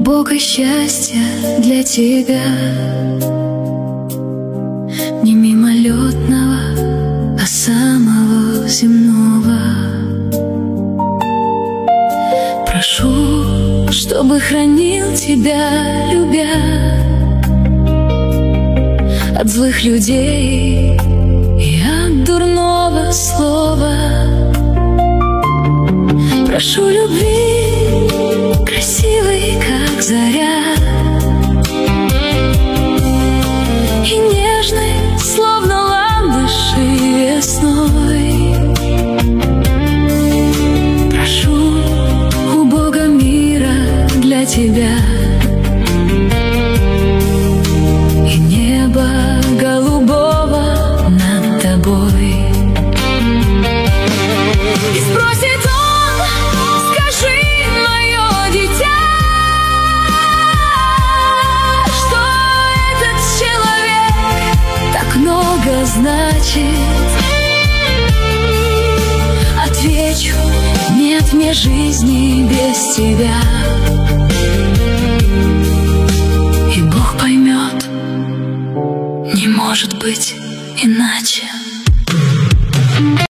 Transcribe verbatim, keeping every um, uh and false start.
глубокое счастье для тебя, не мимолетного, а самого земного. Прошу, чтобы хранил тебя, любя, от злых людей и от дурного слова. Прошу любви, красивой, как заря, и нежной, словно ландыши весной. Прошу у Бога мира для тебя и неба голубого над тобой. И спросит он: скажи, мое дитя, что этот человек так много значит? Отвечу: нет мне жизни без тебя. И Бог поймет, не может быть иначе.